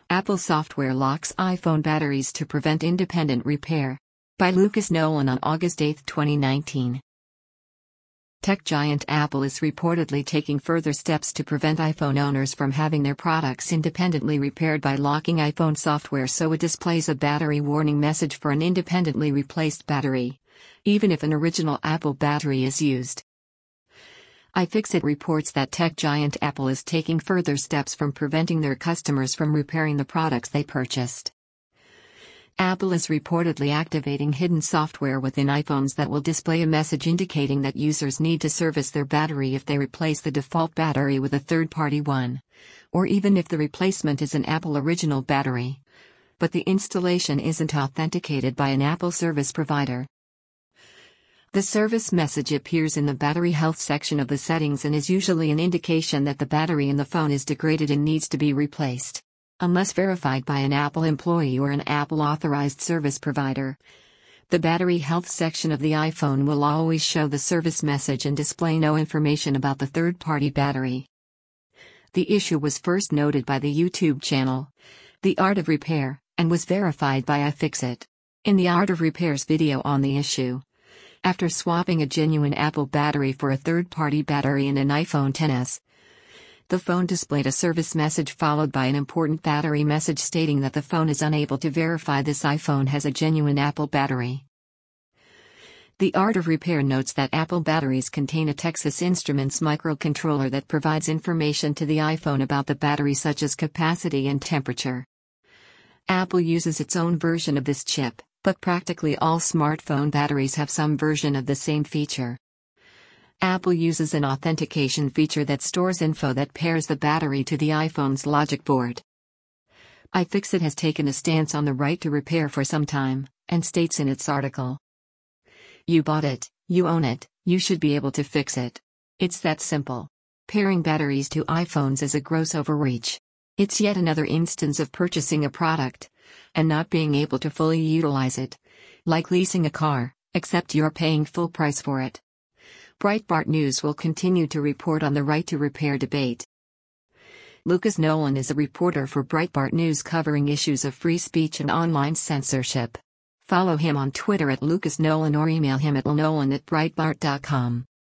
Apple software locks iPhone batteries to prevent independent repair. By Lucas Nolan on August 8, 2019. Tech giant Apple is reportedly taking further steps to prevent iPhone owners from having their products independently repaired by locking iPhone software so it displays a battery warning message for an independently replaced battery, even if an original Apple battery is used. iFixit reports that tech giant Apple is taking further steps from preventing their customers from repairing the products they purchased. Apple is reportedly activating hidden software within iPhones that will display a message indicating that users need to service their battery if they replace the default battery with a third-party one, or even if the replacement is an Apple original battery. But the installation isn't authenticated by an Apple service provider. The service message appears in the battery health section of the settings and is usually an indication that the battery in the phone is degraded and needs to be replaced. Unless verified by an Apple employee or an Apple authorized service provider. The battery health section of the iPhone will always show the service message and display no information about the third-party battery. The issue was first noted by the YouTube channel, The Art of Repair, and was verified by iFixit. In The Art of Repair's video on the issue, after swapping a genuine Apple battery for a third-party battery in an iPhone XS, the phone displayed a service message followed by an important battery message stating that the phone is unable to verify this iPhone has a genuine Apple battery. The Art of Repair notes that Apple batteries contain a Texas Instruments microcontroller that provides information to the iPhone about the battery such as capacity and temperature. Apple uses its own version of this chip, but practically all smartphone batteries have some version of the same feature. Apple uses an authentication feature that stores info that pairs the battery to the iPhone's logic board. iFixit has taken a stance on the right to repair for some time, and states in its article, "You bought it, you own it, you should be able to fix it. It's that simple. Pairing batteries to iPhones is a gross overreach. It's yet another instance of purchasing a product and not being able to fully utilize it. Like leasing a car, except you're paying full price for it." Breitbart News will continue to report on the right to repair debate. Lucas Nolan is a reporter for Breitbart News covering issues of free speech and online censorship. Follow him on Twitter @LucasNolan or email him at lnolan@breitbart.com.